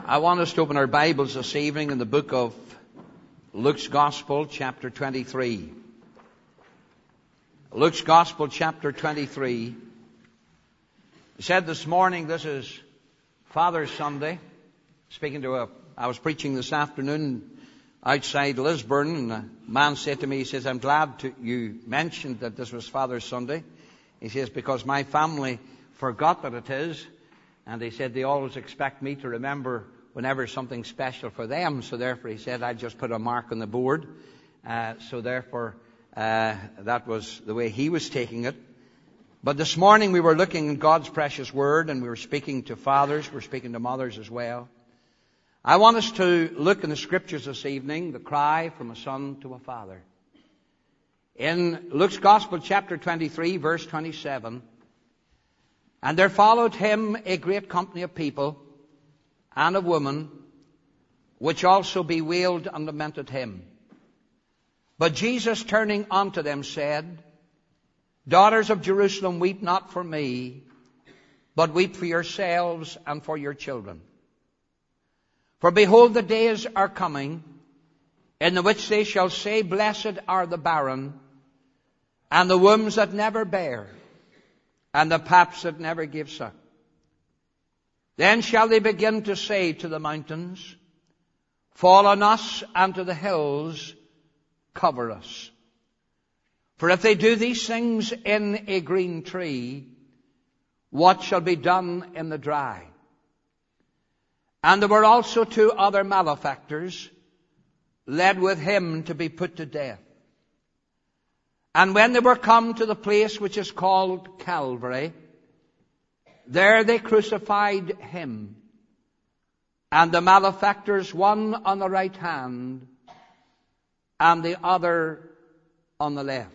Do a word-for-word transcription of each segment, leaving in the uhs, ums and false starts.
I want us to open our Bibles this evening in the book of Luke's Gospel, chapter twenty-three. Luke's Gospel, chapter twenty-three. I said this morning, this is Father's Sunday. Speaking to a, I was preaching this afternoon outside Lisburn, and a man said to me, he says, I'm glad to, you mentioned that this was Father's Sunday. He says, because my family forgot that it is. And he said they always expect me to remember whenever something special for them. So therefore, he said, I just put a mark on the board. Uh, so therefore, uh, that was the way he was taking it. But this morning we were looking in God's precious word, and we were speaking to fathers, we were speaking to mothers as well. I want us to look in the scriptures this evening, the cry from a son to a father. In Luke's Gospel, chapter twenty-three, verse twenty-seven, and there followed him a great company of people and of women, which also bewailed and lamented him. But Jesus, turning unto them, said, Daughters of Jerusalem, weep not for me, but weep for yourselves and for your children. For behold, the days are coming, in the which they shall say, Blessed are the barren, and the wombs that never bare, and the paps that never give suck. Then shall they begin to say to the mountains, Fall on us, and to the hills, cover us. For if they do these things in a green tree, what shall be done in the dry? And there were also two other malefactors, led with him to be put to death. And when they were come to the place which is called Calvary, there they crucified him, and the malefactors, one on the right hand, and the other on the left.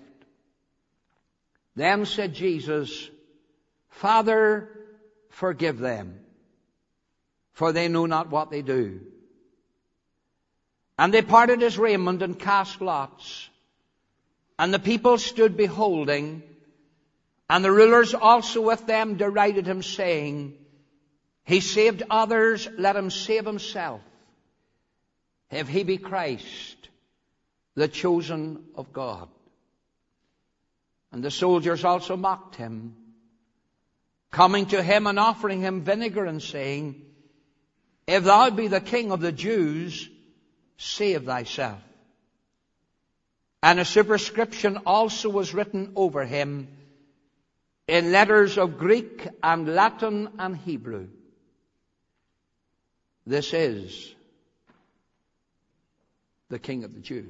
Then said Jesus, Father, forgive them, for they know not what they do. And they parted his raiment and cast lots. And the people stood beholding, and the rulers also with them derided him, saying, He saved others, let him save himself, if he be Christ, the chosen of God. And the soldiers also mocked him, coming to him and offering him vinegar, and saying, If thou be the King of the Jews, save thyself. And a superscription also was written over him in letters of Greek and Latin and Hebrew. This is the King of the Jews.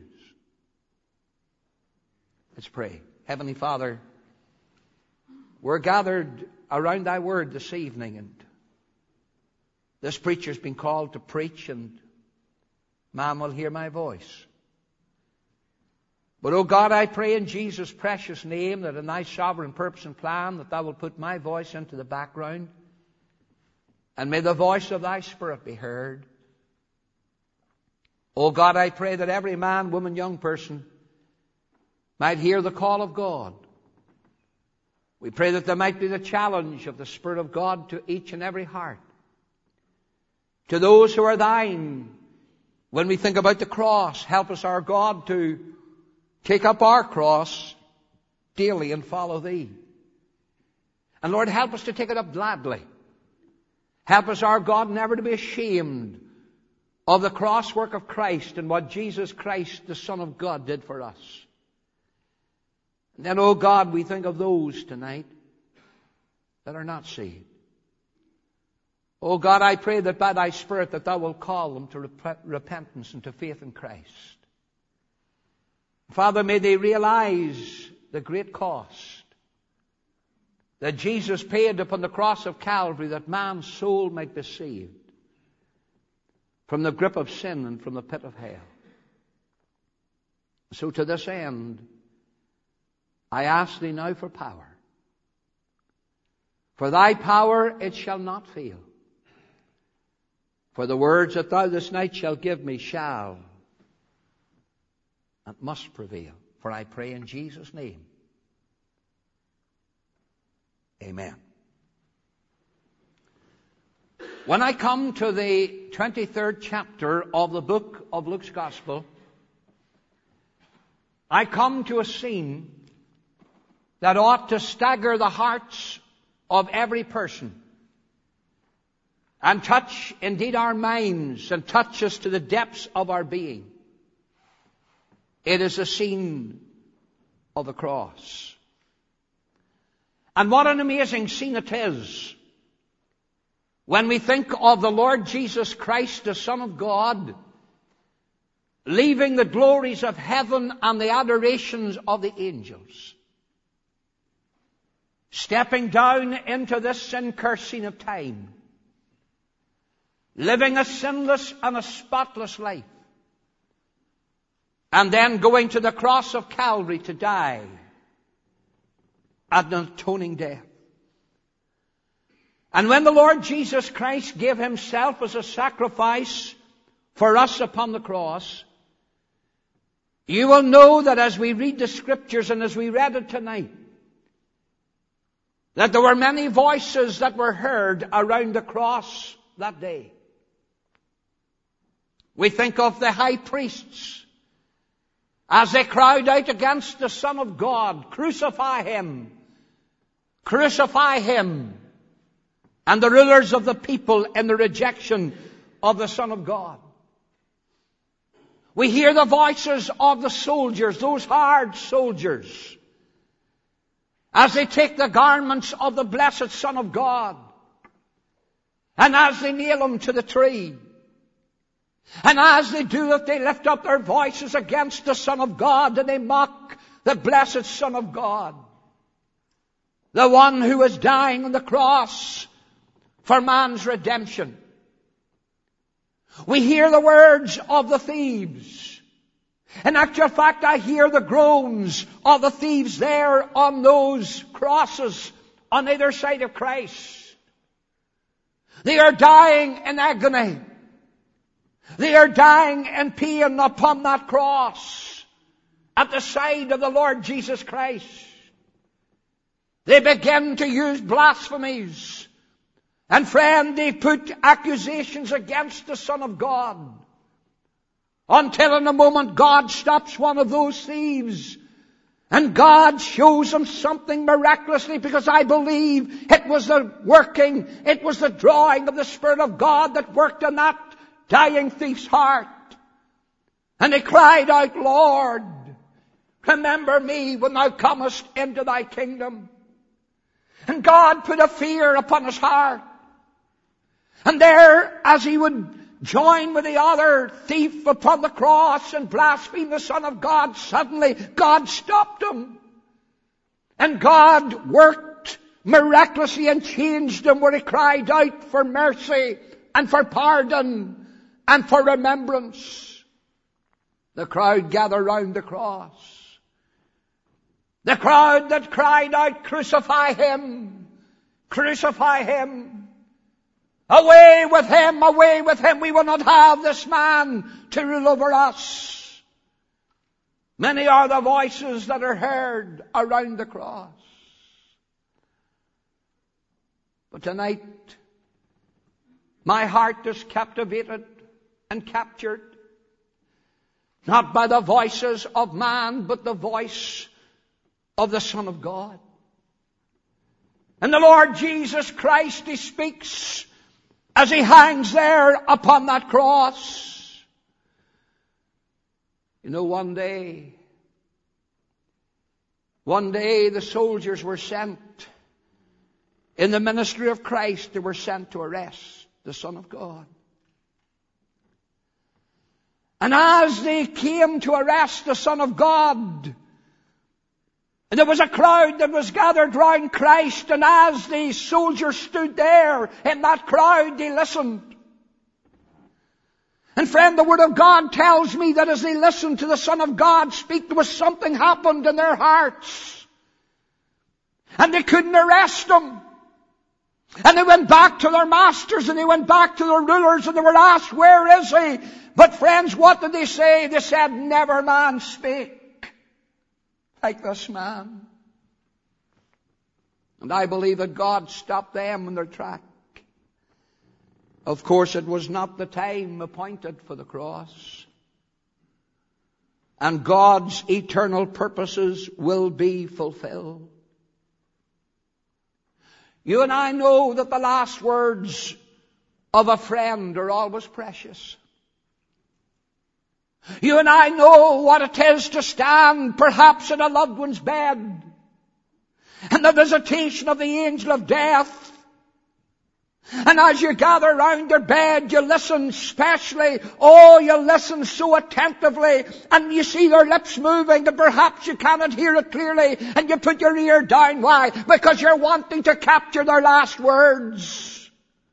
Let's pray. Heavenly Father, we're gathered around thy word this evening, and this preacher's been called to preach, and man will hear my voice. But, oh God, I pray in Jesus' precious name that in thy sovereign purpose and plan that thou wilt put my voice into the background, and may the voice of thy Spirit be heard. Oh God, I pray that every man, woman, young person might hear the call of God. We pray that there might be the challenge of the Spirit of God to each and every heart. To those who are thine, when we think about the cross, help us, our God, to take up our cross daily and follow thee. And Lord, help us to take it up gladly. Help us, our God, never to be ashamed of the cross work of Christ and what Jesus Christ, the Son of God, did for us. And then, oh God, we think of those tonight that are not saved. Oh God, I pray that by thy Spirit that thou wilt call them to rep- repentance and to faith in Christ. Father, may they realize the great cost that Jesus paid upon the cross of Calvary, that man's soul might be saved from the grip of sin and from the pit of hell. So to this end, I ask thee now for power. For thy power it shall not fail. For the words that thou this night shalt give me shall and must prevail. For I pray in Jesus' name. Amen. When I come to the twenty-third chapter of the book of Luke's Gospel, I come to a scene that ought to stagger the hearts of every person and touch indeed our minds and touch us to the depths of our being. It is a scene of the cross. And what an amazing scene it is when we think of the Lord Jesus Christ, the Son of God, leaving the glories of heaven and the adorations of the angels, stepping down into this sin-cursed scene of time, living a sinless and a spotless life, and then going to the cross of Calvary to die an atoning death. And when the Lord Jesus Christ gave himself as a sacrifice for us upon the cross, you will know that as we read the Scriptures and as we read it tonight, that there were many voices that were heard around the cross that day. We think of the high priests as they cried out against the Son of God, "Crucify him! Crucify him!" And the rulers of the people in the rejection of the Son of God. We hear the voices of the soldiers, those hard soldiers, as they take the garments of the blessed Son of God, and as they nail him to the tree, and as they do it, they lift up their voices against the Son of God, and they mock the blessed Son of God, the one who is dying on the cross for man's redemption. We hear the words of the thieves. In actual fact, I hear the groans of the thieves there on those crosses on either side of Christ. They are dying in agony. They are dying in pain upon that cross at the side of the Lord Jesus Christ. They begin to use blasphemies. And friend, they put accusations against the Son of God. Until in a moment God stops one of those thieves. And God shows him something miraculously, because I believe it was the working, it was the drawing of the Spirit of God that worked in that dying thief's heart. And he cried out, "Lord, remember me when thou comest into thy kingdom." And God put a fear upon his heart. And there, as he would join with the other thief upon the cross and blaspheme the Son of God, suddenly God stopped him. And God worked miraculously and changed him, where he cried out for mercy and for pardon and for remembrance. The crowd gathered round the cross. The crowd that cried out, "Crucify him! Crucify him! Away with him! Away with him! We will not have this man to rule over us." Many are the voices that are heard around the cross. But tonight, my heart is captivated and captured, not by the voices of man, but the voice of the Son of God. And the Lord Jesus Christ, he speaks as he hangs there upon that cross. You know, one day, one day the soldiers were sent in the ministry of Christ. They were sent to arrest the Son of God. And as they came to arrest the Son of God, and there was a crowd that was gathered round Christ, and as the soldiers stood there in that crowd, they listened. And friend, the Word of God tells me that as they listened to the Son of God speak, there was something happened in their hearts. And they couldn't arrest him. And they went back to their masters, and they went back to their rulers, and they were asked, "Where is he?" But friends, what did they say? They said, "Never man spake like this man." And I believe that God stopped them in their track. Of course, it was not the time appointed for the cross. And God's eternal purposes will be fulfilled. You and I know that the last words of a friend are always precious. You and I know what it is to stand perhaps in a loved one's bed and the visitation of the angel of death. And as you gather round their bed, you listen specially. Oh, you listen so attentively. And you see their lips moving and perhaps you cannot hear it clearly. And you put your ear down. Why? Because you're wanting to capture their last words.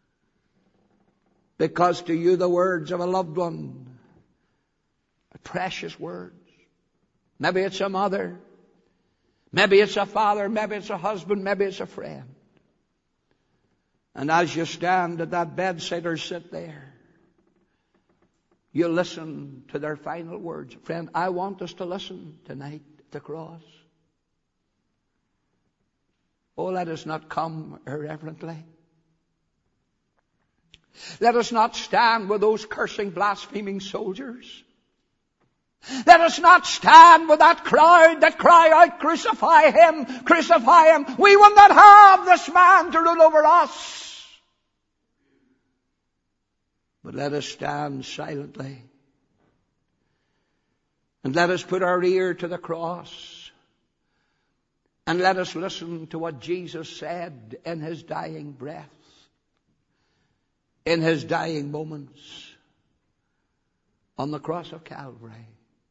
Because to you the words of a loved one are precious words. Maybe it's a mother. Maybe it's a father. Maybe it's a husband. Maybe it's a friend. And as you stand at that bedside or sit there, you listen to their final words. Friend, I want us to listen tonight at the cross. Oh, let us not come irreverently. Let us not stand with those cursing, blaspheming soldiers. Let us not stand with that crowd that cry out, crucify him, crucify him. We will not have this man to rule over us. But let us stand silently. And let us put our ear to the cross. And let us listen to what Jesus said in his dying breath. In his dying moments. On the cross of Calvary.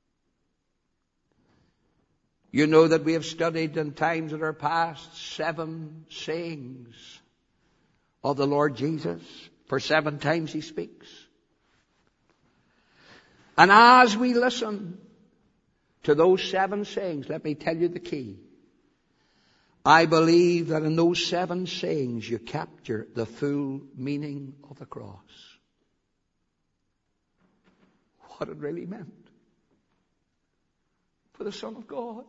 You know that we have studied in times that are past seven sayings of the Lord Jesus. For seven times he speaks. And as we listen to those seven sayings, let me tell you the key. I believe that in those seven sayings you capture the full meaning of the cross. What it really meant for the Son of God.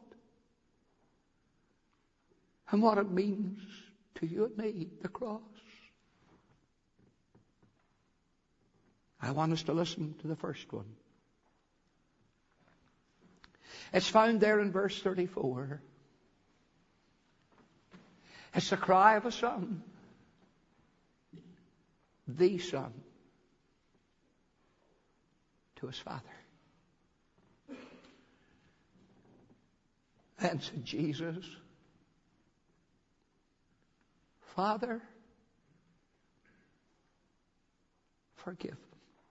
And what it means to you and me, the cross. I want us to listen to the first one. It's found there in verse thirty-four. It's the cry of a son. The son. To his father. And said Jesus, Father, forgive them.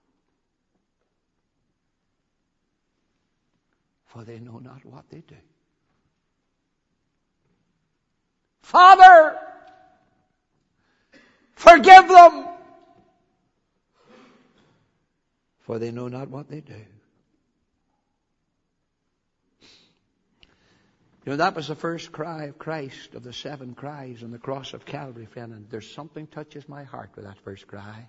For they know not what they do. Father, forgive them. For they know not what they do. You know, that was the first cry of Christ of the seven cries on the cross of Calvary, friend. And there's something touches my heart with that first cry.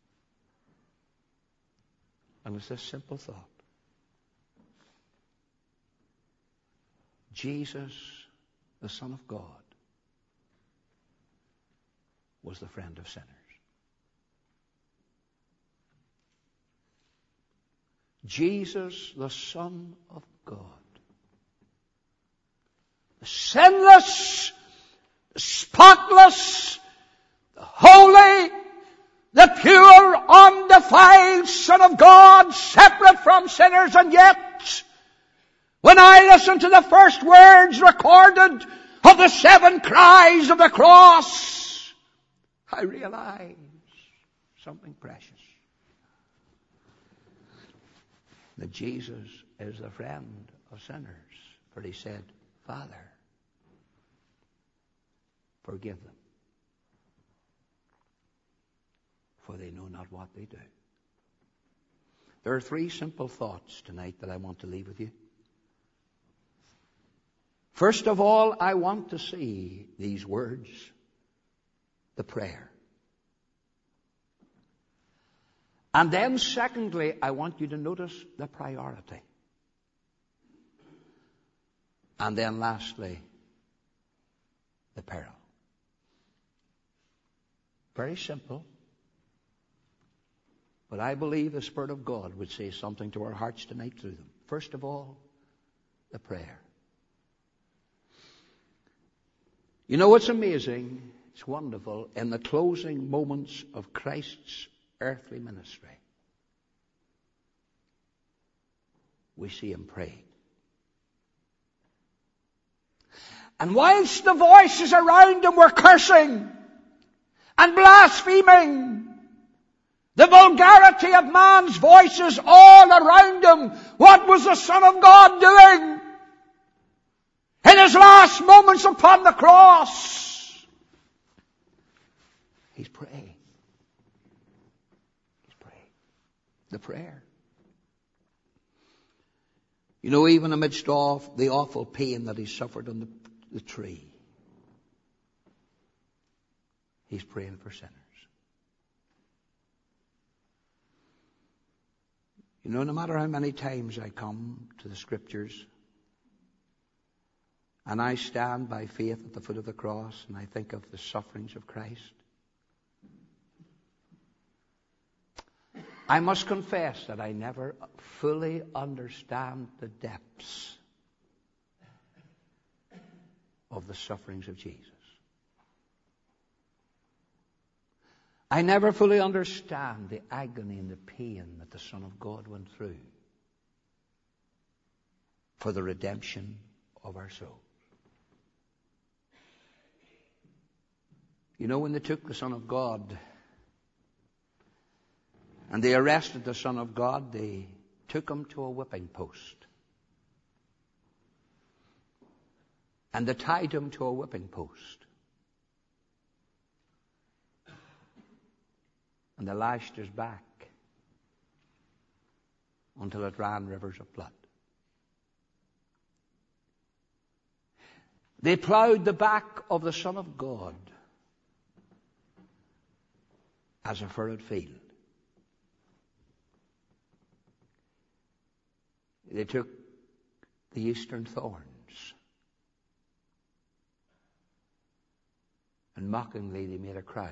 And it's this simple thought. Jesus, the Son of God, was the friend of sinners. Jesus, the Son of God, the sinless, the spotless, the holy, the pure, undefiled Son of God, separate from sinners, and yet when I listen to the first words recorded of the seven cries of the cross, I realize something precious. That Jesus is the friend of sinners. For he said, Father, forgive them. For they know not what they do. There are three simple thoughts tonight that I want to leave with you. First of all, I want to see these words, the prayer. And then secondly, I want you to notice the priority. And then lastly, the peril. Very simple. But I believe the Spirit of God would say something to our hearts tonight through them. First of all, the prayer. You know, it's amazing, it's wonderful, in the closing moments of Christ's earthly ministry, we see him praying. And whilst the voices around him were cursing and blaspheming, the vulgarity of man's voices all around him, what was the Son of God doing? In his last moments upon the cross, he's praying. He's praying. The prayer. You know, even amidst all the awful pain that he suffered on the, the tree, he's praying for sinners. You know, no matter how many times I come to the Scriptures and I stand by faith at the foot of the cross and I think of the sufferings of Christ, I must confess that I never fully understand the depths of the sufferings of Jesus. I never fully understand the agony and the pain that the Son of God went through for the redemption of our souls. You know, when they took the Son of God and they arrested the Son of God, they took him to a whipping post. And they tied him to a whipping post. And they lashed his back until it ran rivers of blood. They plowed the back of the Son of God as a furrowed field. They took the eastern thorns and mockingly they made a crown.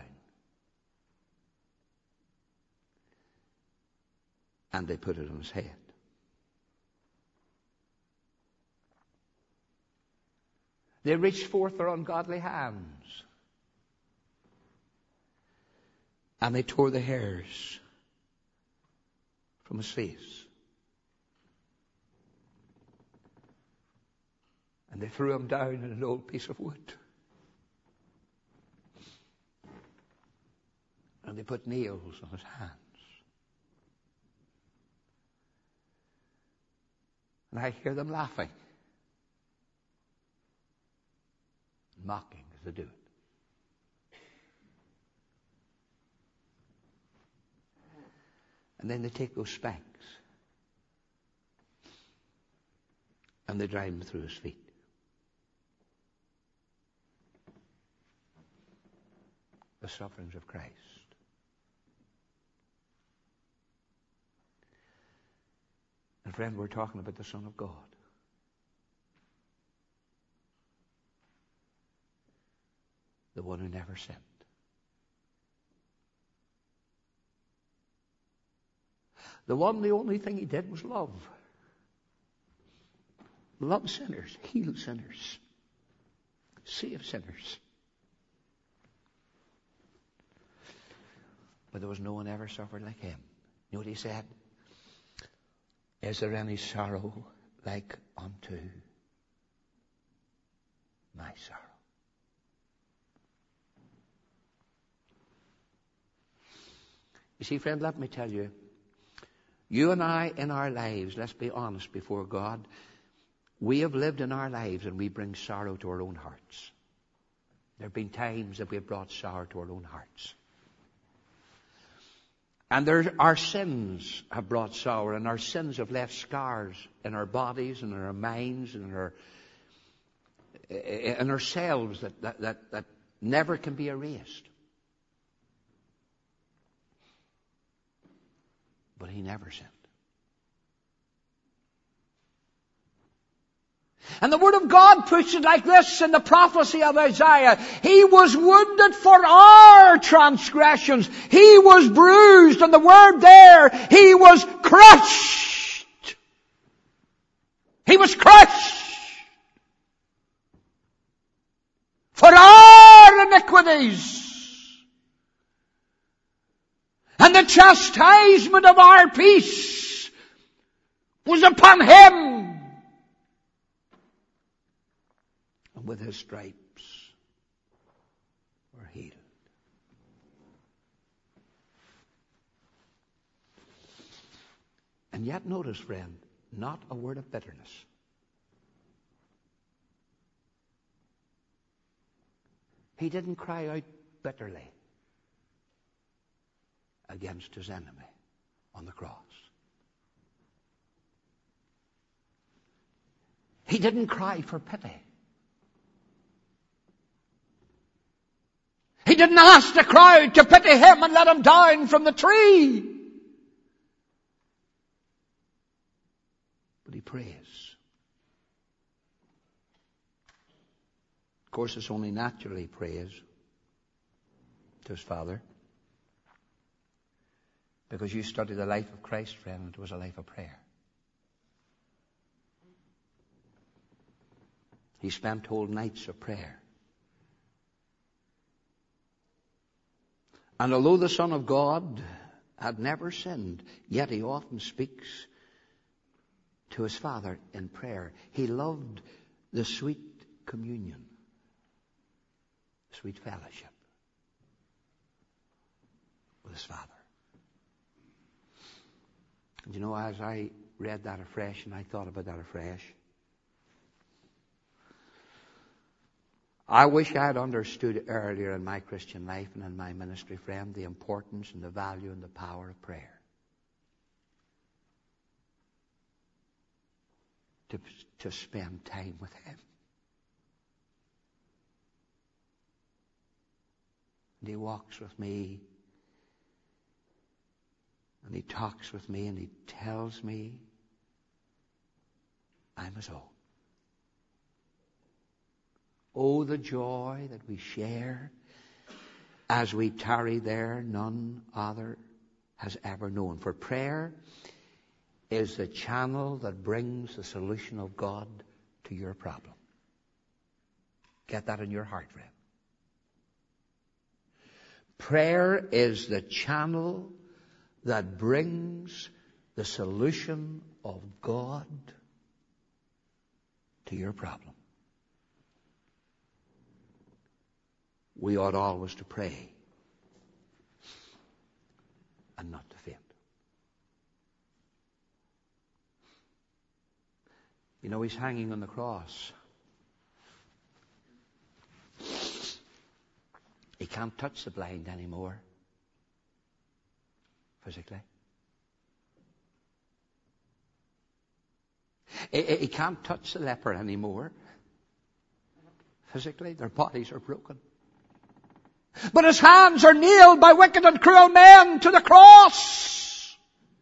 And they put it on his head. They reached forth their ungodly hands. And they tore the hairs from his face. And they threw him down in an old piece of wood. And they put nails on his hands. And I hear them laughing, mocking as they do it. And then they take those spanks and they drive them through his feet. The sufferings of Christ. And friend, we're talking about the Son of God. The one who never sinned. The one, the only thing he did was love. Love sinners, heal sinners, save sinners. But there was no one ever suffered like him. You know what he said? Is there any sorrow like unto my sorrow? You see, friend, let me tell you, you and I in our lives, let's be honest before God, we have lived in our lives and we bring sorrow to our own hearts. There have been times that we have brought sorrow to our own hearts. And there, our sins have brought sorrow, and our sins have left scars in our bodies and in our minds and in, our, in ourselves that, that, that, that never can be erased. But he never sinned. And the Word of God puts it like this in the prophecy of Isaiah. He was wounded for our transgressions. He was bruised, and the word there, He was crushed. He was crushed for our iniquities. And the chastisement of our peace was upon Him. And with His stripes we're healed. And yet notice, friend, not a word of bitterness. He didn't cry out bitterly against His enemy on the cross. He didn't cry for pity. He didn't ask the crowd to pity Him and let Him down from the tree. But He prays. Of course, it's only naturally He prays to His Father. Because you study the life of Christ, friend, it was a life of prayer. He spent whole nights of prayer. And although the Son of God had never sinned, yet He often speaks to His Father in prayer. He loved the sweet communion, sweet fellowship with His Father. And you know, as I read that afresh and I thought about that afresh, I wish I had understood earlier in my Christian life and in my ministry, friend, the importance and the value and the power of prayer. To, to spend time with Him. And He walks with me. And He talks with me and He tells me I'm His own. Oh, the joy that we share as we tarry there, none other has ever known. For prayer is the channel that brings the solution of God to your problem. Get that in your heart, friend. Prayer is the channel that brings the solution of God to your problem. We ought always to pray and not to faint. You know, He's hanging on the cross. He can't touch the blind anymore. Physically. He can't touch the leper anymore. Physically, their bodies are broken. But His hands are nailed by wicked and cruel men to the cross.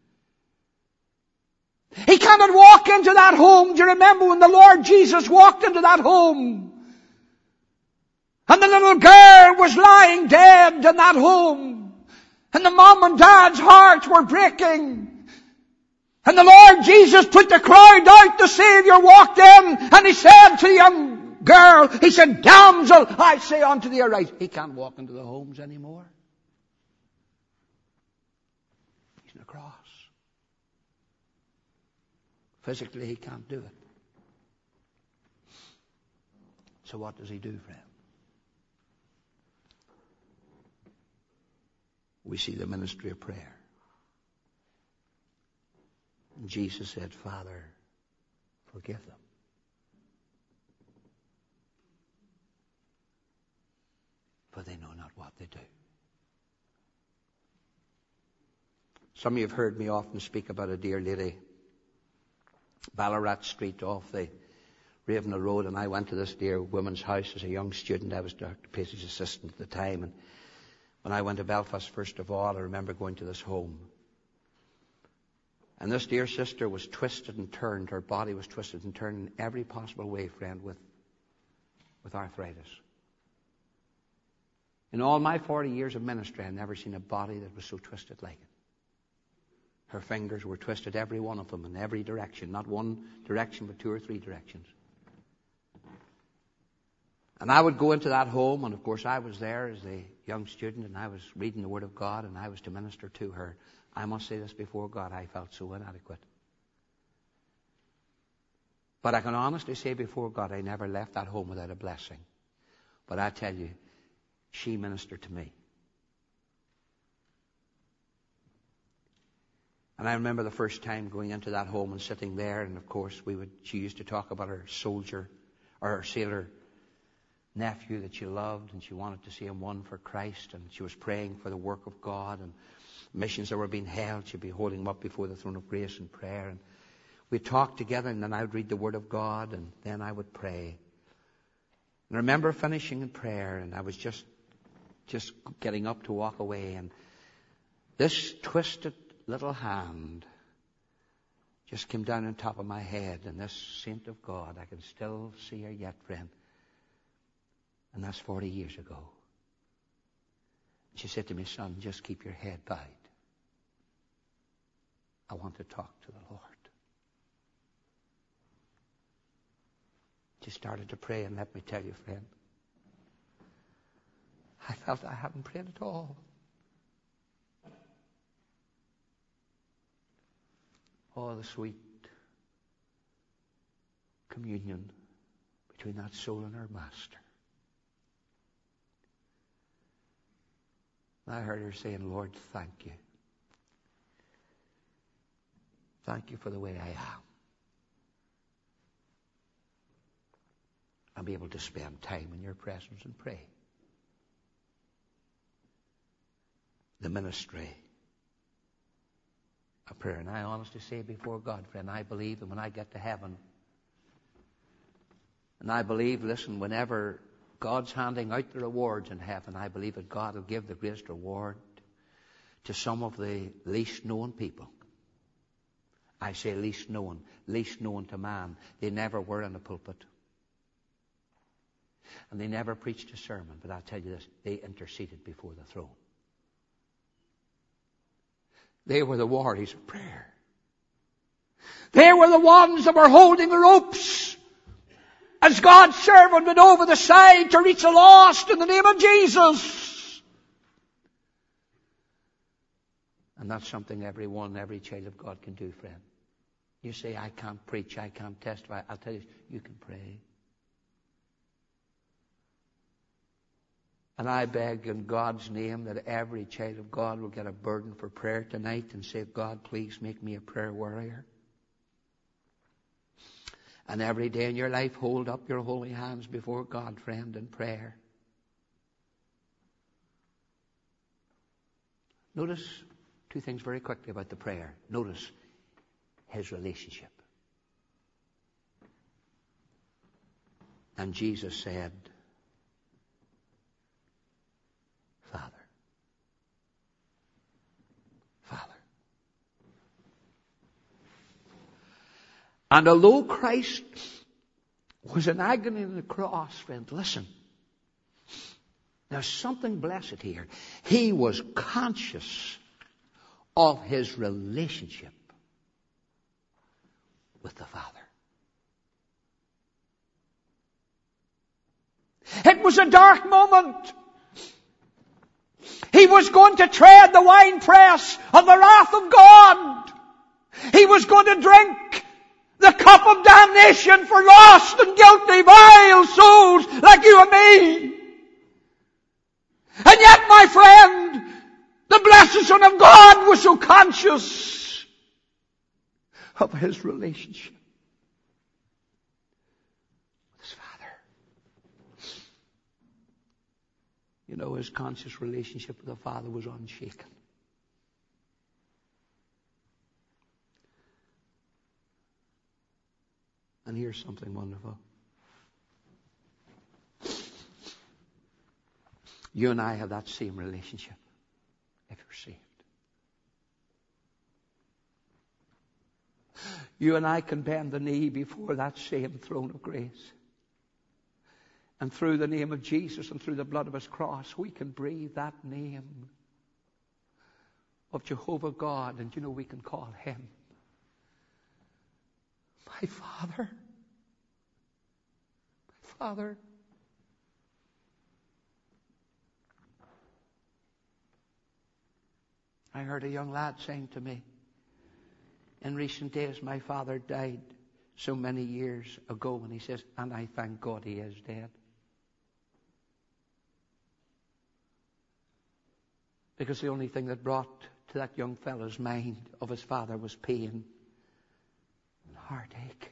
He cannot walk into that home. Do you remember when the Lord Jesus walked into that home? And the little girl was lying dead in that home. And the mom and dad's hearts were breaking. And the Lord Jesus put the crowd out. The Savior walked in and He said to the young girl, He said, "Damsel, I say unto thee, arise." He can't walk into the homes anymore. He's on the cross. Physically, He can't do it. So what does He do, friend? We see the ministry of prayer. And Jesus said, "Father, forgive them. For they know not what they do." Some of you have heard me often speak about a dear lady, Ballarat Street off the Ravenel Road, and I went to this dear woman's house as a young student. I was Doctor Pacey's assistant at the time, and when I went to Belfast, first of all, I remember going to this home. And this dear sister was twisted and turned. Her body was twisted and turned in every possible way, friend, with, with arthritis. In all my forty years of ministry, I've never seen a body that was so twisted like it. Her fingers were twisted, every one of them, in every direction. Not one direction, but two or three directions. And I would go into that home, and of course I was there as a young student, and I was reading the Word of God, and I was to minister to her. I must say this before God, I felt so inadequate. But I can honestly say before God, I never left that home without a blessing. But I tell you, she ministered to me. And I remember the first time going into that home and sitting there, and of course we would, she used to talk about her soldier, or her sailor nephew that she loved, and she wanted to see him won for Christ, and she was praying for the work of God and missions that were being held. She'd be holding them up before the throne of grace in prayer. And we'd talk together, and then I would read the Word of God, and then I would pray. And I remember finishing in prayer, and I was just, just getting up to walk away, and this twisted little hand just came down on top of my head, and this saint of God, I can still see her yet, friend. And that's forty years ago. She said to me, son, just keep your head bowed. I want to talk to the Lord. She started to pray, and let me tell you, friend, I felt I hadn't prayed at all. Oh, the sweet communion between that soul and her master. And I heard her saying, Lord, thank you. Thank you for the way I am. I'll be able to spend time in your presence and pray. The ministry of prayer. And I honestly say before God, friend, I believe that when I get to heaven, and I believe, listen, whenever God's handing out the rewards in heaven, I believe that God will give the greatest reward to some of the least known people. I say least known, least known to man. They never were in a pulpit. And they never preached a sermon. But I'll tell you this, they interceded before the throne. They were the warriors of prayer. They were the ones that were holding the ropes as God's servant went over the side to reach the lost in the name of Jesus. And that's something everyone, every child of God can do, friend. You say, I can't preach, I can't testify. I'll tell you, you can pray. And I beg in God's name that every child of God will get a burden for prayer tonight and say, God, please make me a prayer warrior. And every day in your life, hold up your holy hands before God, friend, in prayer. Notice two things very quickly about the prayer. Notice his relationship. And Jesus said, Father. Father. And although Christ was in agony on the cross, friend, listen. There's something blessed here. He was conscious of his relationship with the Father. It was a dark moment. He was going to tread the winepress of the wrath of God. He was going to drink the cup of damnation for lost and guilty, vile souls like you and me. And yet, my friend, the blessed Son of God was so conscious of his relationship with his Father. You know, his conscious relationship with the Father was unshaken. And here's something wonderful. You and I have that same relationship if you're saved. You and I can bend the knee before that same throne of grace. And through the name of Jesus and through the blood of His cross, we can breathe that name of Jehovah God. And you know, we can call Him my Father. My Father. I heard a young lad saying to me, in recent days, my father died so many years ago. And he says, and I thank God he is dead. Because the only thing that brought to that young fellow's mind of his father was pain and heartache.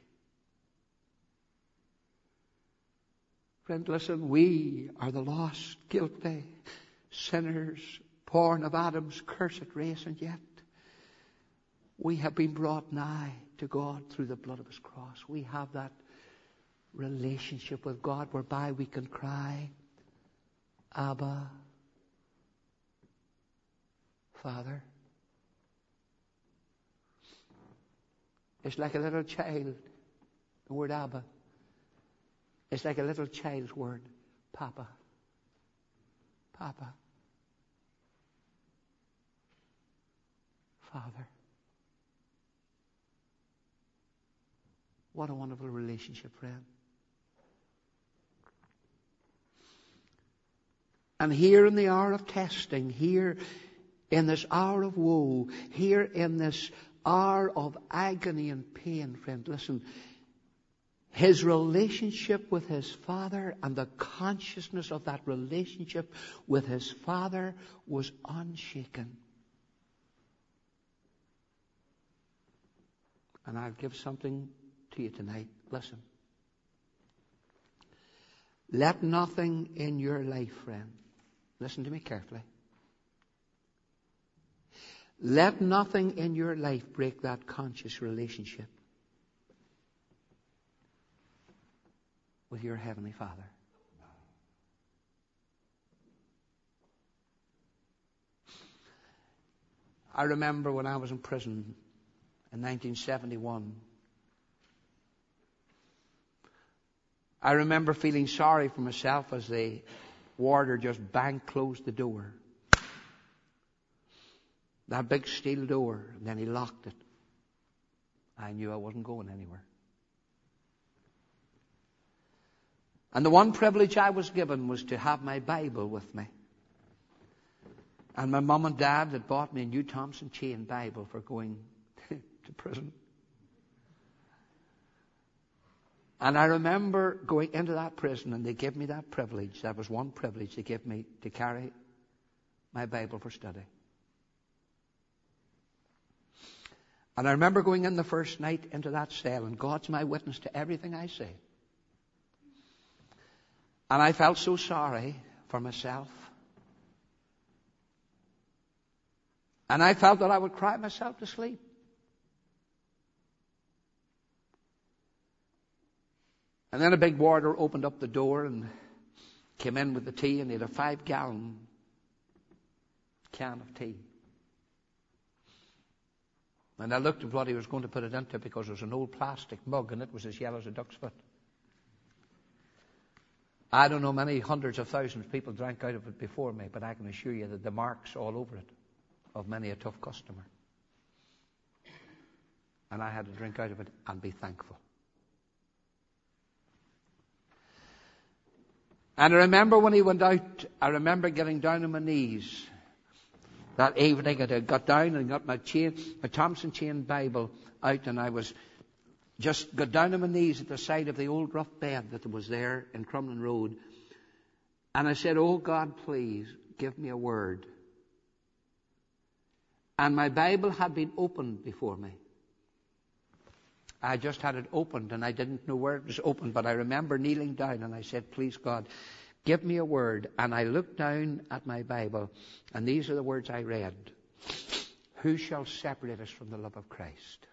Friend, listen, we are the lost, guilty sinners, born of Adam's cursed race, and yet we have been brought nigh to God through the blood of His cross. We have that relationship with God whereby we can cry, Abba, Father. It's like a little child, the word Abba. It's like a little child's word, Papa. Papa. Father. What a wonderful relationship, friend. And here in the hour of testing, here in this hour of woe, here in this hour of agony and pain, friend, listen, his relationship with his Father and the consciousness of that relationship with his Father was unshaken. And I'll give something to you tonight. Listen. Let nothing in your life, friend, listen to me carefully. Let nothing in your life break that conscious relationship with your Heavenly Father. I remember when I was in prison in nineteen seventy-one. I remember feeling sorry for myself as the warder just bang closed the door. That big steel door, and then he locked it. I knew I wasn't going anywhere. And the one privilege I was given was to have my Bible with me. And my mum and dad had bought me a New Thompson Chain Bible for going to prison. And I remember going into that prison, and they gave me that privilege. That was one privilege they gave me, to carry my Bible for study. And I remember going in the first night into that cell, and God's my witness to everything I say. And I felt so sorry for myself. And I felt that I would cry myself to sleep. And then a big warder opened up the door and came in with the tea, and he had a five-gallon can of tea. And I looked at what he was going to put it into, because it was an old plastic mug, and it was as yellow as a duck's foot. I don't know, many hundreds of thousands of people drank out of it before me, but I can assure you that the marks all over it of many a tough customer. And I had to drink out of it and be thankful. And I remember when he went out, I remember getting down on my knees that evening. I got down and got my chain, my Thompson Chain Bible out, and I was just got down on my knees at the side of the old rough bed that was there in Crumlin Road. And I said, "Oh God, please give me a word." And my Bible had been opened before me. I just had it opened, and I didn't know where it was opened, but I remember kneeling down, and I said, "Please God, give me a word." And I looked down at my Bible, and these are the words I read. "Who shall separate us from the love of Christ?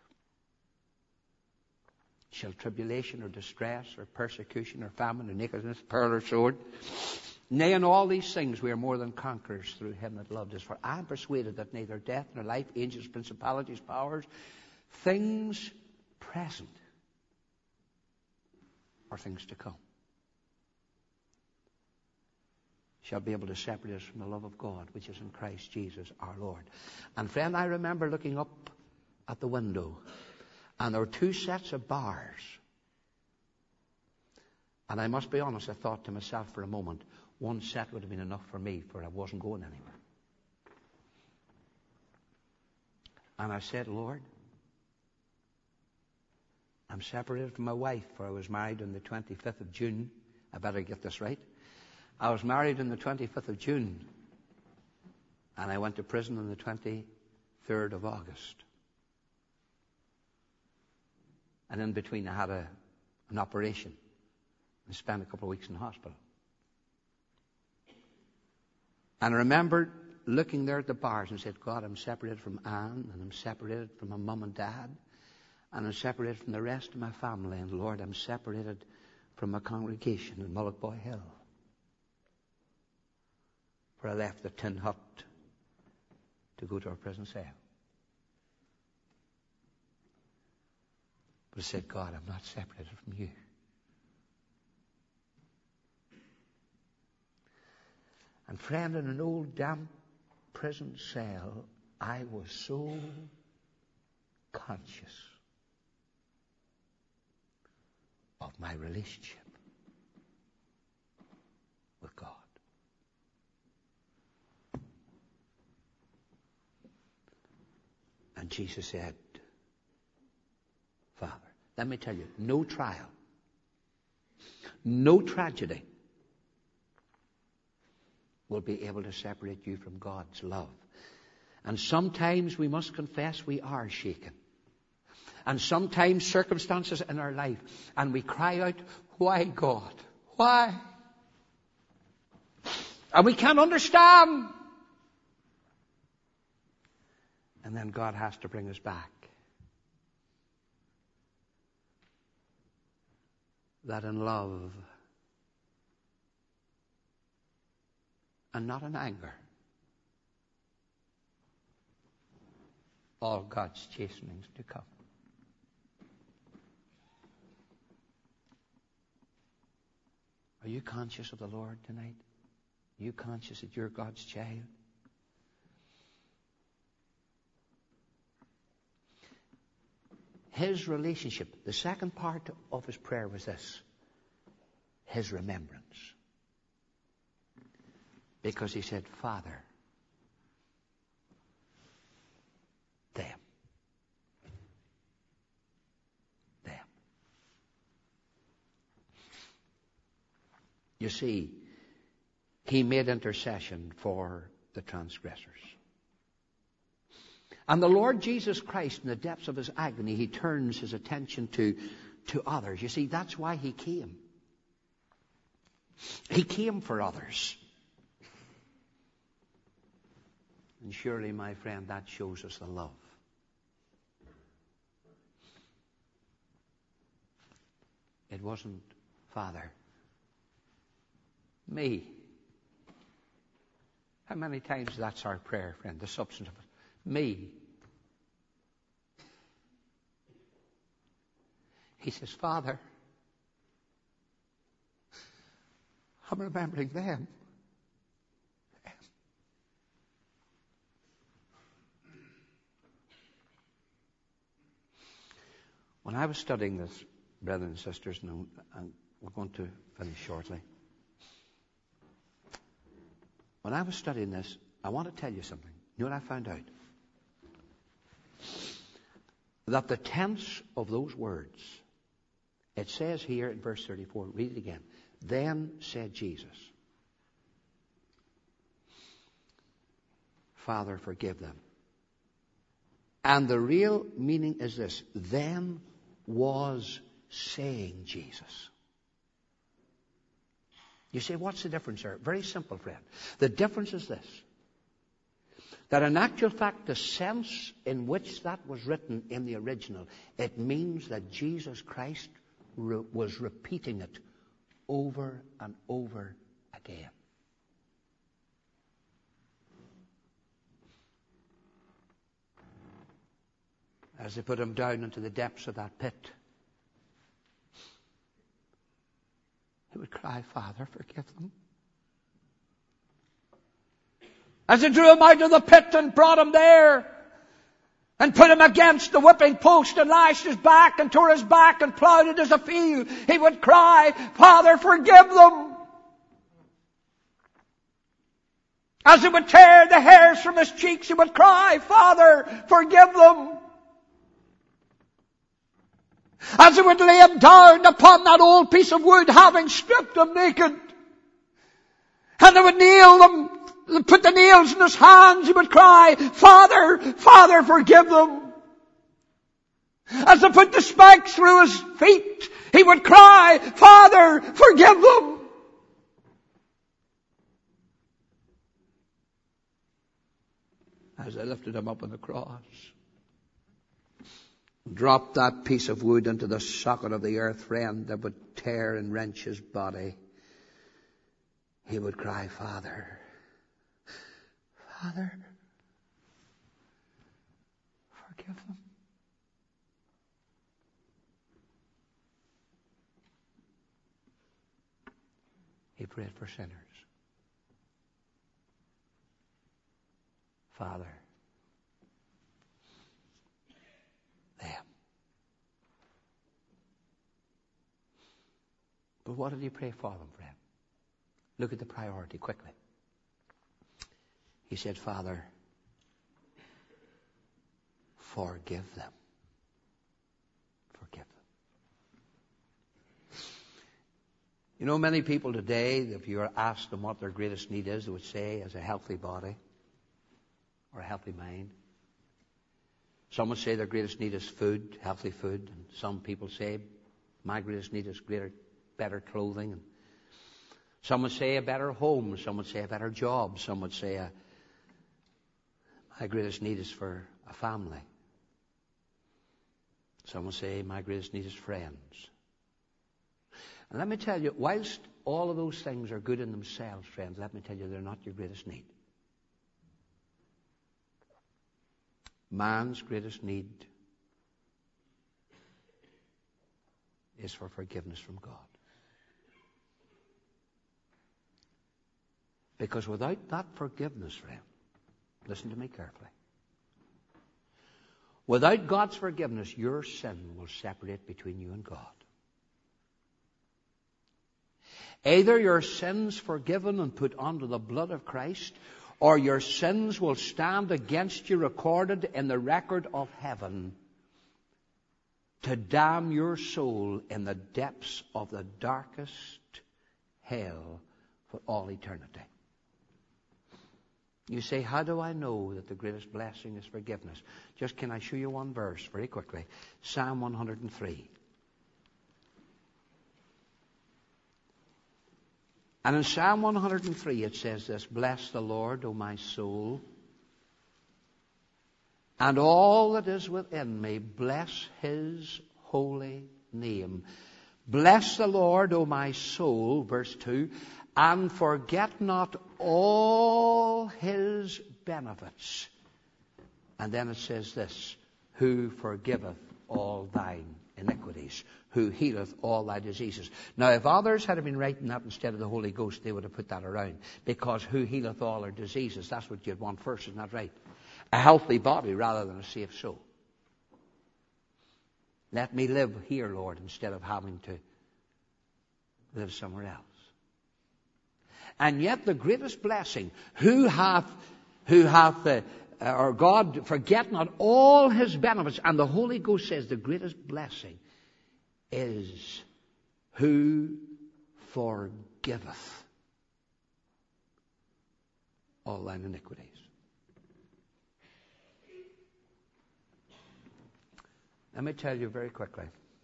Shall tribulation or distress or persecution or famine or nakedness, peril or sword? Nay, in all these things we are more than conquerors through Him that loved us. For I am persuaded that neither death nor life, angels, principalities, powers, things present or things to come, shall be able to separate us from the love of God, which is in Christ Jesus our Lord. And friend, I remember looking up at the window, and there were two sets of bars. And I must be honest, I thought to myself for a moment, one set would have been enough for me, for I wasn't going anywhere. And I said, Lord, I'm separated from my wife, for I was married on the twenty-fifth of June. I better get this right. I was married on the twenty-fifth of June, and I went to prison on the twenty-third of August. And in between I had a, an operation and spent a couple of weeks in the hospital. And I remember looking there at the bars and said, God, I'm separated from Anne, and I'm separated from my mum and dad, and I'm separated from the rest of my family, and Lord, I'm separated from my congregation in Mullockboy Hill, where I left the tin hut to go to a prison cell. But I said, God, I'm not separated from you. And friend, in an old damp prison cell, I was so conscious of my relationship with God. And Jesus said, Father, let me tell you, no trial, no tragedy will be able to separate you from God's love. And sometimes we must confess we are shaken. And sometimes circumstances in our life, and we cry out, why God? Why? And we can't understand. And then God has to bring us back. That in love and not in anger, all God's chastenings to come. Are you conscious of the Lord tonight? Are you conscious that you're God's child? His relationship, the second part of his prayer was this: his remembrance. Because he said, Father, them. Them. You see, he made intercession for the transgressors. And the Lord Jesus Christ, in the depths of his agony, he turns his attention to, to others. You see, that's why he came. He came for others. And surely, my friend, that shows us the love. It wasn't, Father, me. How many times that's our prayer, friend, the substance of it? Me. He says, Father, I'm remembering them. When I was studying this, brothers and sisters, and we're going to finish shortly. When I was studying this, I want to tell you something. You know what I found out? That the tense of those words, it says here in verse thirty-four, read it again. Then said Jesus, Father, forgive them. And the real meaning is this: then was saying Jesus. You say, what's the difference there? Very simple, friend. The difference is this: that in actual fact, the sense in which that was written in the original, it means that Jesus Christ re- was repeating it over and over again. as they put him down into the depths of that pit, he would cry, Father, forgive them. As they drew him out of the pit and brought him there and put him against the whipping post and lashed his back and tore his back and plowed it as a field, he would cry, Father, forgive them. As he would tear the hairs from his cheeks, he would cry, Father, forgive them. As he would lay him down upon that old piece of wood, having stripped him naked, and they would nail them, put the nails in his hands, he would cry, Father, Father, forgive them. As they put the spikes through his feet, he would cry, Father, forgive them. As they lifted him up on the cross, dropped that piece of wood into the socket of the earth, friend, that would tear and wrench his body, he would cry, Father, Father, forgive them. He prayed for sinners. Father, them. But what did he pray for them, friend? Look at the priority quickly. He said, Father, forgive them. Forgive them. You know, many people today, if you asked them what their greatest need is, they would say, as a healthy body or a healthy mind. Some would say their greatest need is food, healthy food. And some people say, my greatest need is greater, better clothing. And some would say a better home. Some would say a better job. Some would say, a, my greatest need is for a family. Some would say, my greatest need is friends. And let me tell you, whilst all of those things are good in themselves, friends, let me tell you, they're not your greatest need. Man's greatest need is for forgiveness from God. Because without that forgiveness, friend, listen to me carefully. Without God's forgiveness, your sin will separate between you and God. Either your sins forgiven and put under the blood of Christ, or your sins will stand against you recorded in the record of heaven to damn your soul in the depths of the darkest hell for all eternity. You say, how do I know that the greatest blessing is forgiveness? Just can I show you one verse very quickly? Psalm one hundred three. And in Psalm one hundred three it says this, bless the Lord, O my soul, and all that is within me, bless his holy name. Bless the Lord, O my soul, verse two, and forget not all his benefits. And then it says this, who forgiveth all thine iniquities, who healeth all thy diseases. Now, if others had been writing that instead of the Holy Ghost, they would have put that around. Because who healeth all our diseases, that's what you'd want first, isn't that right? A healthy body rather than a safe soul. Let me live here, Lord, instead of having to live somewhere else. And yet the greatest blessing, who hath, who hath, uh, or God, forget not all his benefits. And the Holy Ghost says the greatest blessing is who forgiveth all thine iniquities. Let me tell you very quickly.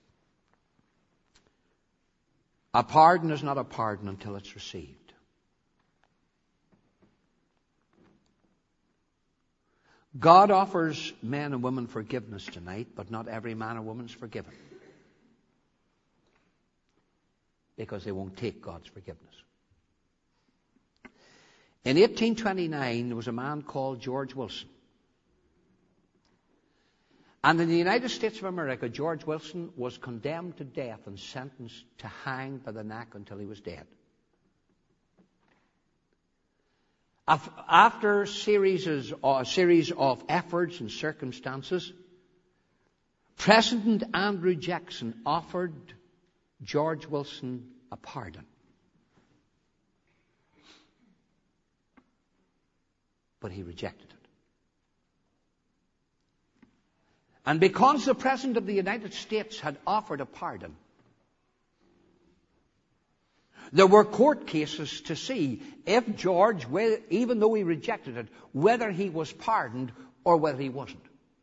A pardon is not a pardon until it's received. God offers men and women forgiveness tonight, but not every man or woman is forgiven. Because they won't take God's forgiveness. In eighteen twenty-nine, there was a man called George Wilson. And in the United States of America, George Wilson was condemned to death and sentenced to hang by the neck until he was dead. After a series a series of efforts and circumstances, President Andrew Jackson offered George Wilson a pardon. But he rejected it. And because the President of the United States had offered a pardon, there were court cases to see if George, even though he rejected it, whether he was pardoned or whether he wasn't.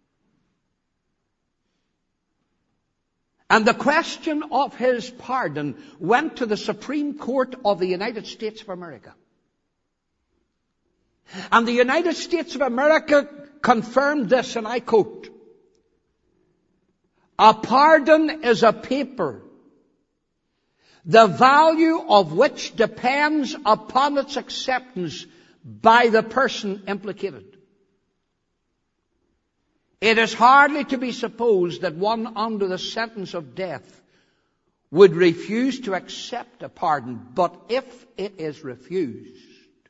And the question of his pardon went to the Supreme Court of the United States of America. And the United States of America confirmed this, and I quote, "A pardon is a paper, the value of which depends upon its acceptance by the person implicated. It is hardly to be supposed that one under the sentence of death would refuse to accept a pardon, but if it is refused,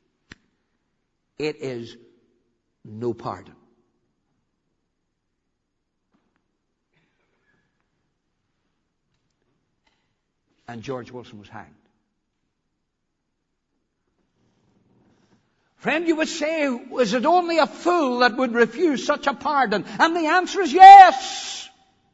it is no pardon." And George Wilson was hanged. Friend, you would say, is it only a fool that would refuse such a pardon? And the answer is yes.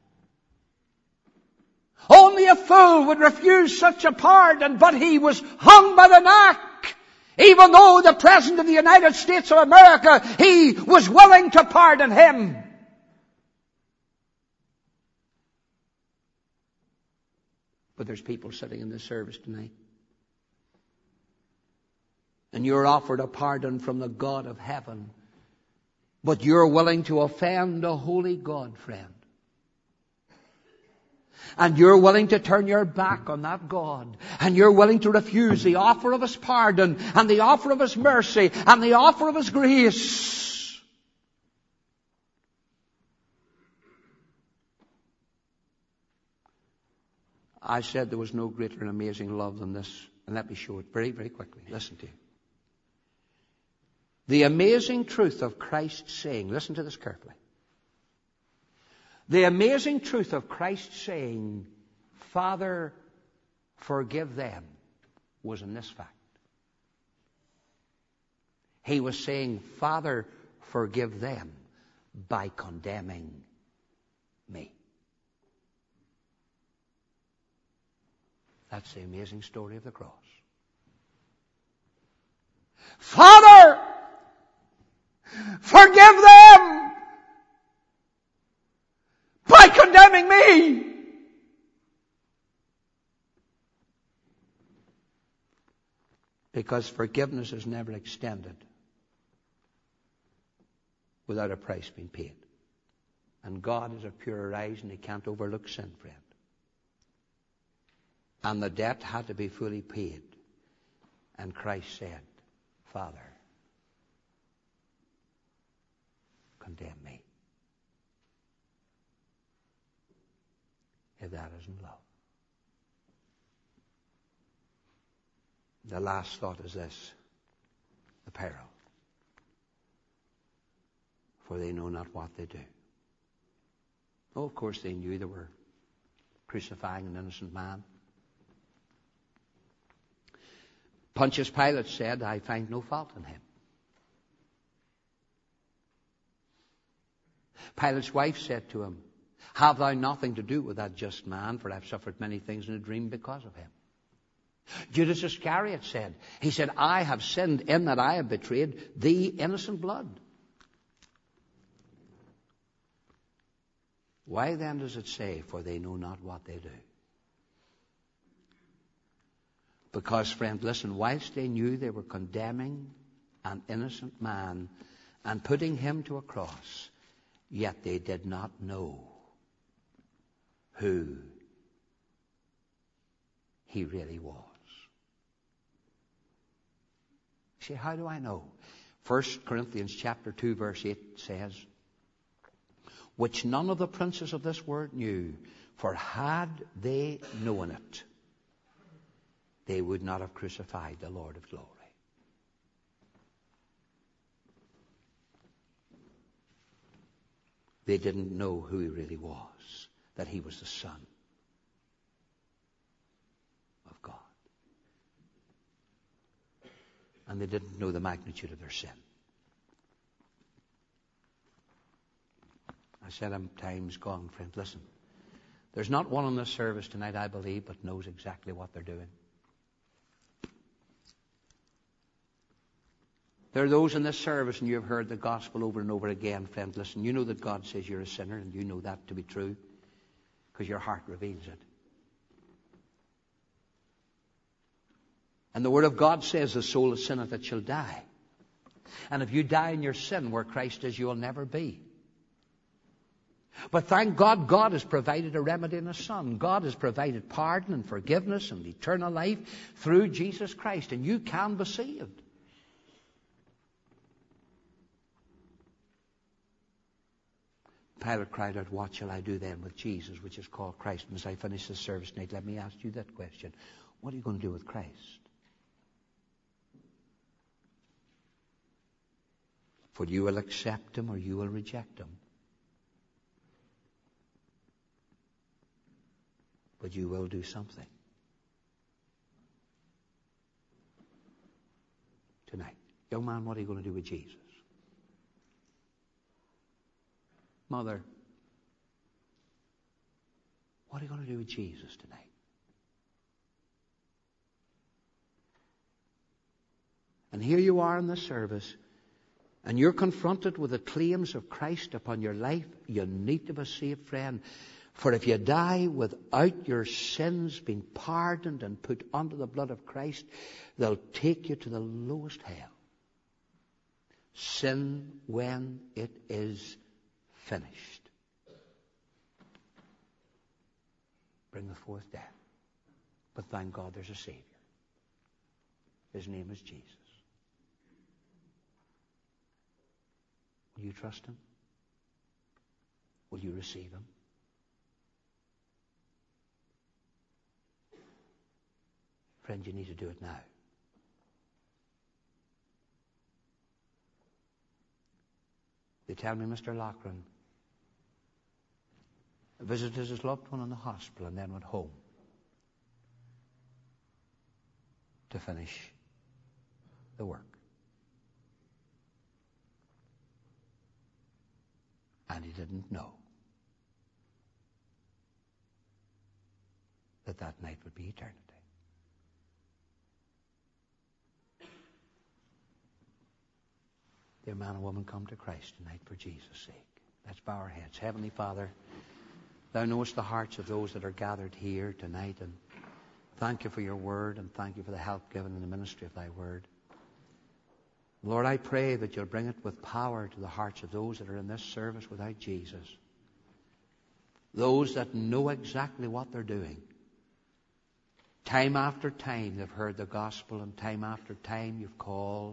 Only a fool would refuse such a pardon, but he was hung by the neck. Even though the President of the United States of America, he was willing to pardon him. But there's people sitting in this service tonight, and you're offered a pardon from the God of heaven, but you're willing to offend a holy God, friend. And you're willing to turn your back on that God, and you're willing to refuse the offer of His pardon, and the offer of His mercy, and the offer of His grace. I said there was no greater and amazing love than this. And let me show it very, very quickly. Listen to you. The amazing truth of Christ saying, listen to this carefully. The amazing truth of Christ saying, "Father, forgive them," was in this fact. He was saying, "Father, forgive them," by condemning me. That's the amazing story of the cross. "Father, forgive them," by condemning me. Because forgiveness is never extended without a price being paid. And God is of purer eyes, and He can't overlook sin, friend. And the debt had to be fully paid. And Christ said, "Father, condemn me." If that isn't love. The last thought is this: the peril. For they know not what they do. Oh, of course they knew they were crucifying an innocent man. Pontius Pilate said, "I find no fault in him." Pilate's wife said to him, "Have thou nothing to do with that just man, for I've suffered many things in a dream because of him." Judas Iscariot said, he said, "I have sinned in that I have betrayed thee innocent blood." Why then does it say, "For they know not what they do"? Because, friend, listen, whilst they knew they were condemning an innocent man and putting him to a cross, yet they did not know who he really was. See, how do I know? First Corinthians chapter two, verse eight says, which none of the princes of this world knew. For had they known it, they would not have crucified the Lord of glory. They didn't know who he really was, that he was the Son of God. And they didn't know the magnitude of their sin. I said in times gone, friend, listen, there's not one in this service tonight, I believe, but knows exactly what they're doing. There are those in this service, and you have heard the gospel over and over again, friend. Listen, you know that God says you're a sinner, and you know that to be true, because your heart reveals it. And the Word of God says, the soul that sinneth, it shall die. And if you die in your sin, where Christ is, you will never be. But thank God, God has provided a remedy in His Son. God has provided pardon and forgiveness and eternal life through Jesus Christ, and you can be saved. Pilate cried out, what shall I do then with Jesus, which is called Christ? And as I finish this service tonight, let me ask you that question. What are you going to do with Christ? For you will accept Him or you will reject Him. But you will do something. Tonight. Young man, what are you going to do with Jesus? Mother, what are you going to do with Jesus tonight? And here you are in this service, and you're confronted with the claims of Christ upon your life. You need to be saved, friend. For if you die without your sins being pardoned and put under the blood of Christ, they'll take you to the lowest hell. Sin when it is finished bringeth forth death. But thank God there's a Savior. His name is Jesus. Will you trust Him? Will you receive Him? Friend, you need to do it now. They tell me Mister Loughran visited his loved one in the hospital and then went home to finish the work. And he didn't know that that night would be eternity. Dear man and woman, come to Christ tonight for Jesus' sake. Let's bow our heads. Heavenly Father, Thou knowest the hearts of those that are gathered here tonight, and thank You for Your word, and thank You for the help given in the ministry of Thy word. Lord, I pray that You'll bring it with power to the hearts of those that are in this service without Jesus. Those that know exactly what they're doing. Time after time they've heard the gospel, and time after time You've called.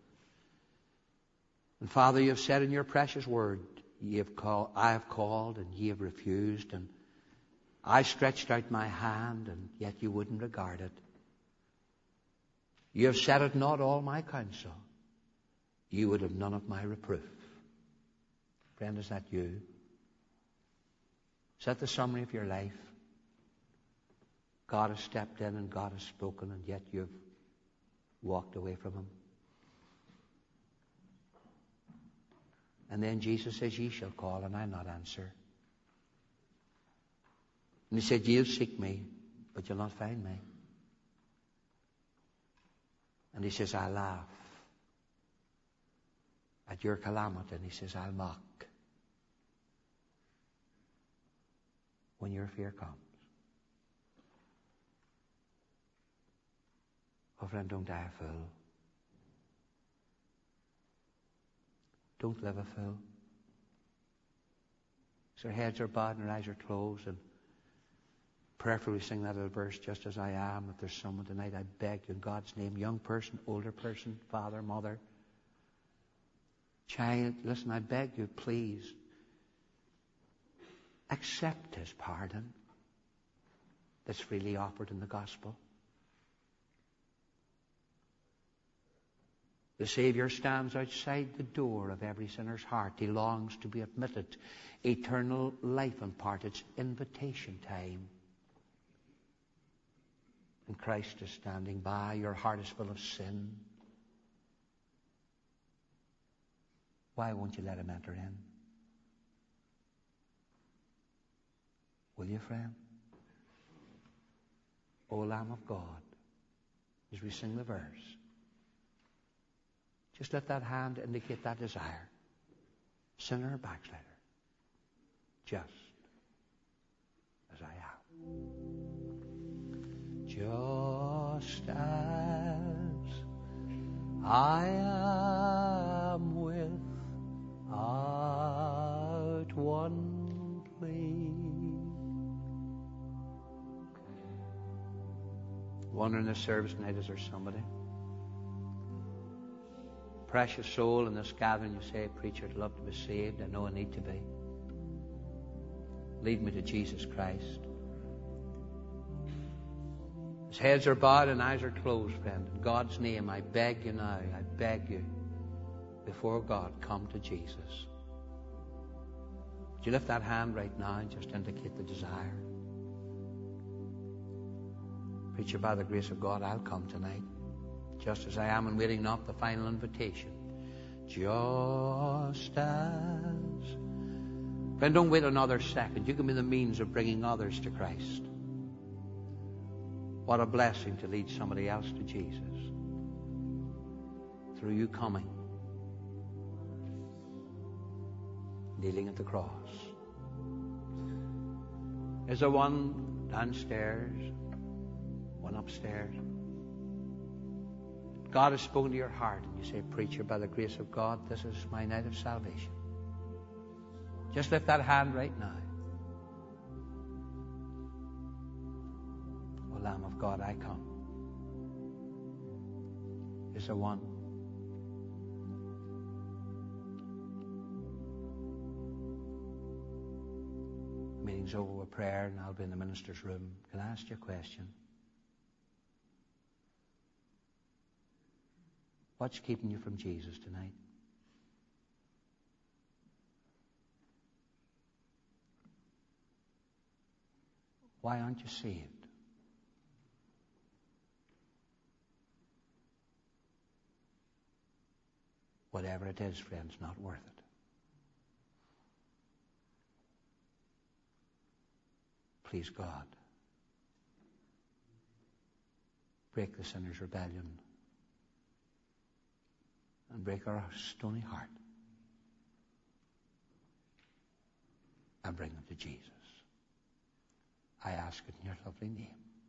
And Father, You've said in Your precious word, Ye have called, I have called, and ye have refused, and I stretched out my hand, and yet You wouldn't regard it. You have said it not all my counsel. You would have none of my reproof. Friend, is that you? Is that the summary of your life? God has stepped in and God has spoken, and yet you've walked away from Him. And then Jesus says, Ye shall call, and I'll not answer. And He said, Ye'll seek Me, but you'll not find Me. And He says, I'll laugh at your calamity. And He says, I'll mock when your fear comes. Oh, friend, don't die a fool. Don't live a fool. So our heads are bowed and our eyes are closed, and prayerfully sing that little verse, just as I am. If there's someone tonight, I beg You in God's name, young person, older person, father, mother, child, listen, I beg you, please, accept His pardon that's freely offered in the gospel. The Savior stands outside the door of every sinner's heart. He longs to be admitted. Eternal life imparted. It's invitation time. And Christ is standing by. Your heart is full of sin. Why won't you let Him enter in? Will you, friend? O Lamb of God, as we sing the verse, just let that hand indicate that desire. Sinner or backslider. Just as I am. Just as I am without one plea. Wonder in this service tonight, is there somebody? Precious soul in this gathering, you say, preacher, I'd love to be saved. I know I need to be. Lead me to Jesus Christ. His heads are bowed and eyes are closed, friend. In God's name, I beg you now, I beg you, before God, come to Jesus. Would you lift that hand right now and just indicate the desire? Preacher, by the grace of God, I'll come tonight. Just as I am, and waiting not the final invitation. Just as. Friend, don't wait another second. You can be the means of bringing others to Christ. What a blessing to lead somebody else to Jesus. Through you coming. Kneeling at the cross. Is there one downstairs? One upstairs? God has spoken to your heart, and you say, preacher, by the grace of God, this is my night of salvation. Just lift that hand right now. O Lamb of God, I come. Is there one? Meeting's over with prayer, and I'll be in the minister's room. Can I ask you a question? What's keeping you from Jesus tonight? Why aren't you saved? Whatever it is, friends, not worth it. Please, God, break the sinner's rebellion and break our stony heart and bring them to Jesus. I ask it in your lovely name.